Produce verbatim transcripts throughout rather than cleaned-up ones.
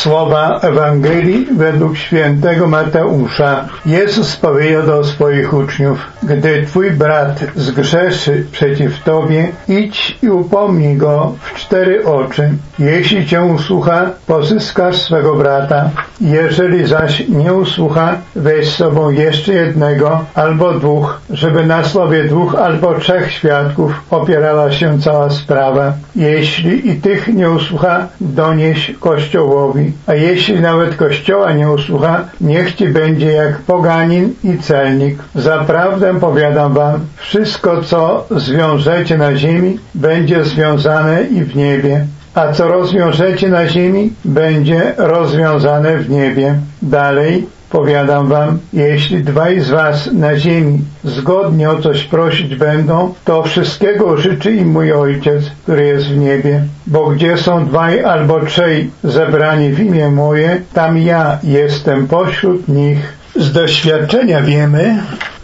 Słowa Ewangelii według świętego Mateusza. Jezus powiedział do swoich uczniów: gdy twój brat zgrzeszy przeciw tobie, idź i upomnij go w cztery oczy. Jeśli cię usłucha, pozyskasz swego brata. Jeżeli zaś nie usłucha, weź z sobą jeszcze jednego albo dwóch, żeby na słowie dwóch albo trzech świadków opierała się cała sprawa. Jeśli i tych nie usłucha, donieś Kościołowi. A jeśli nawet Kościoła nie usłucha, niech ci będzie jak poganin i celnik. Zaprawdę powiadam wam, wszystko co zwiążecie na ziemi, będzie związane i w niebie. A co rozwiążecie na ziemi, będzie rozwiązane w niebie. Dalej powiadam wam, jeśli dwaj z was na ziemi zgodnie o coś prosić będą, to wszystkiego życzy im mój Ojciec, który jest w niebie. Bo gdzie są dwaj albo trzej zebrani w imię moje, tam ja jestem pośród nich. Z doświadczenia wiemy,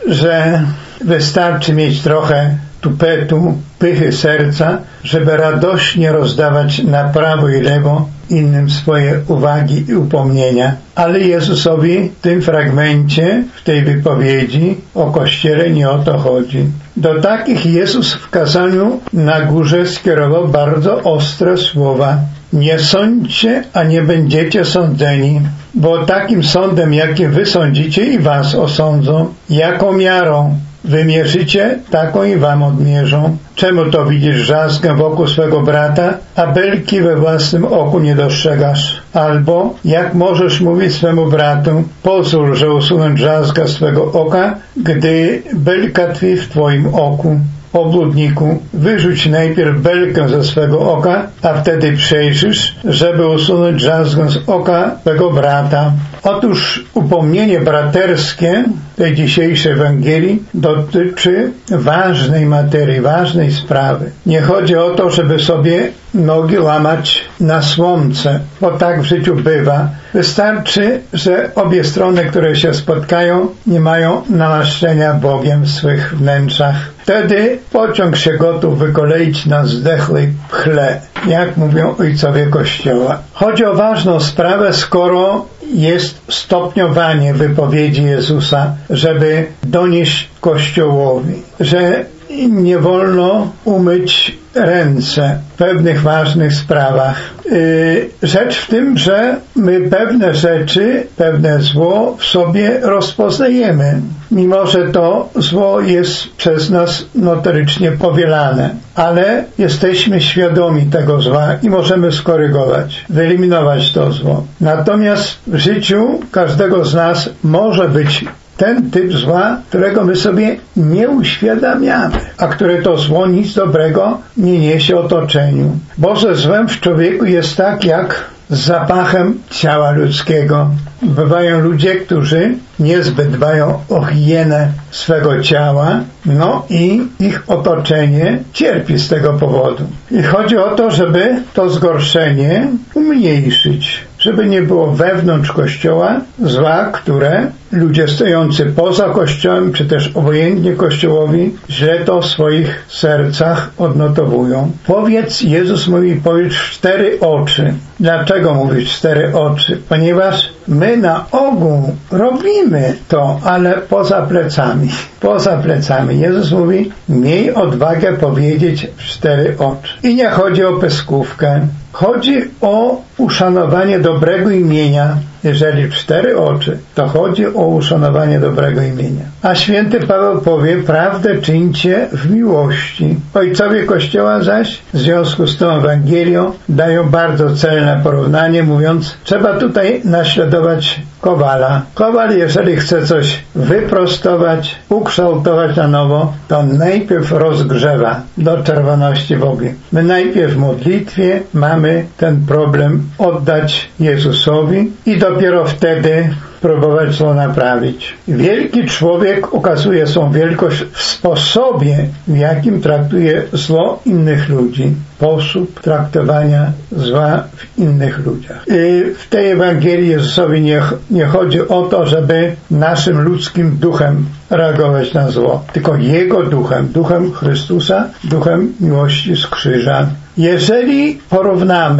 że wystarczy mieć trochę tupetu, pychy serca, żeby radośnie rozdawać na prawo i lewo innym swoje uwagi i upomnienia. Ale Jezusowi w tym fragmencie, w tej wypowiedzi o Kościele nie o to chodzi. Do takich Jezus w kazaniu na górze skierował bardzo ostre słowa. Nie sądźcie, a nie będziecie sądzeni, bo takim sądem, jakim wy sądzicie, i was osądzą. Jaką miarą wymierzycie, taką i wam odmierzą. Czemu to widzisz drzazgę wokół swego brata, a belki we własnym oku nie dostrzegasz? Albo jak możesz mówić swemu bratu: pozwól, że usunę drzazgę swego oka, gdy belka tkwi w twoim oku? Obłudniku, wyrzuć najpierw belkę ze swego oka, a wtedy przejrzysz, żeby usunąć drzazgę z oka twego brata. Otóż upomnienie braterskie tej dzisiejszej Ewangelii dotyczy ważnej materii, ważnej sprawy. Nie chodzi o to, żeby sobie nogi łamać na słomce, bo tak w życiu bywa. Wystarczy, że obie strony, które się spotkają, nie mają namaszczenia Bogiem w swych wnętrzach. Wtedy pociąg się gotów wykoleić na zdechłej pchle, jak mówią ojcowie Kościoła. Chodzi o ważną sprawę, skoro jest stopniowanie wypowiedzi Jezusa, żeby donieść Kościołowi, że nie wolno umyć ręce w pewnych ważnych sprawach. Yy, rzecz w tym, że my pewne rzeczy, pewne zło w sobie rozpoznajemy, mimo że to zło jest przez nas notorycznie powielane. Ale jesteśmy świadomi tego zła i możemy skorygować, wyeliminować to zło. Natomiast w życiu każdego z nas może być ten typ zła, którego my sobie nie uświadamiamy, a które to zło nic dobrego nie niesie otoczeniu. Boże złem w człowieku jest tak jak z zapachem ciała ludzkiego. Bywają ludzie, którzy niezbyt dbają o higienę swego ciała, no i ich otoczenie cierpi z tego powodu. I chodzi o to, żeby to zgorszenie umniejszyć, żeby nie było wewnątrz Kościoła zła, które ludzie stojący poza Kościołem, czy też obojętnie Kościołowi, źle to w swoich sercach odnotowują. Powiedz, Jezus mówi, powiedz cztery oczy. Dlaczego mówisz cztery oczy? Ponieważ my na ogół robimy to, ale poza plecami. Poza plecami. Jezus mówi, miej odwagę powiedzieć w cztery oczy. I nie chodzi o pyskówkę. Chodzi o uszanowanie dobrego imienia. Jeżeli w cztery oczy, to chodzi o uszanowanie dobrego imienia. A święty Paweł powie, prawdę czyńcie w miłości. Ojcowie Kościoła zaś w związku z tą Ewangelią dają bardzo celne porównanie, mówiąc, trzeba tutaj naśladować kowala. Kowal, jeżeli chce coś wyprostować, ukształtować na nowo, to najpierw rozgrzewa do czerwoności w ogniu. My najpierw w modlitwie mamy ten problem oddać Jezusowi i dopiero wtedy próbować to naprawić. Wielki człowiek ukazuje swą wielkość w sposobie, w jakim traktuje zło innych ludzi. Sposób traktowania zła w innych ludziach. I w tej Ewangelii Jezusowi nie, nie chodzi o to, żeby naszym ludzkim duchem reagować na zło, tylko Jego duchem, duchem Chrystusa, duchem miłości z krzyża. Jeżeli porównamy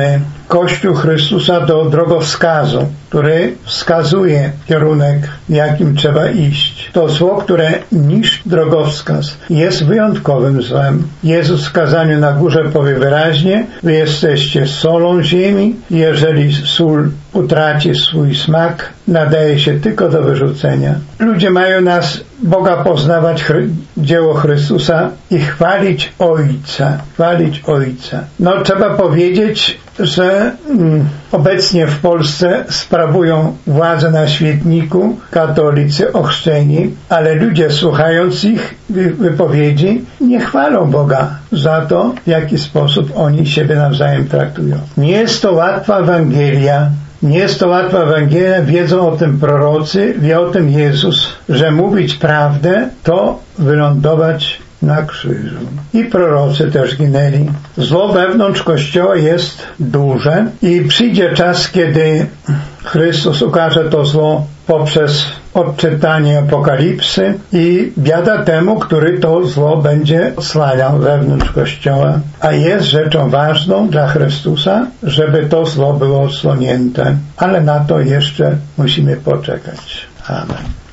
Kościół Chrystusa do drogowskazu, który wskazuje kierunek, w jakim trzeba iść. To zło, które niszczy drogowskaz, jest wyjątkowym złem. Jezus w kazaniu na górze powie wyraźnie: wy jesteście solą ziemi. Jeżeli sól utraci swój smak, nadaje się tylko do wyrzucenia. Ludzie mają nas, Boga, poznawać, chry, dzieło Chrystusa i chwalić Ojca. Chwalić Ojca. No, trzeba powiedzieć, że mm, obecnie w Polsce sprawują władzę na świetniku katolicy ochrzczeni, ale ludzie, słuchając ich wypowiedzi, nie chwalą Boga za to, w jaki sposób oni siebie nawzajem traktują. Nie jest to łatwa Ewangelia. Nie jest to łatwa Ewangelia, wiedzą o tym prorocy, wie o tym Jezus, że mówić prawdę to wylądować na krzyżu. I prorocy też ginęli. Zło wewnątrz Kościoła jest duże i przyjdzie czas, kiedy Chrystus ukaże to zło poprzez odczytanie Apokalipsy i biada temu, który to zło będzie odsłaniał wewnątrz Kościoła. A jest rzeczą ważną dla Chrystusa, żeby to zło było odsłonięte. Ale na to jeszcze musimy poczekać. Amen.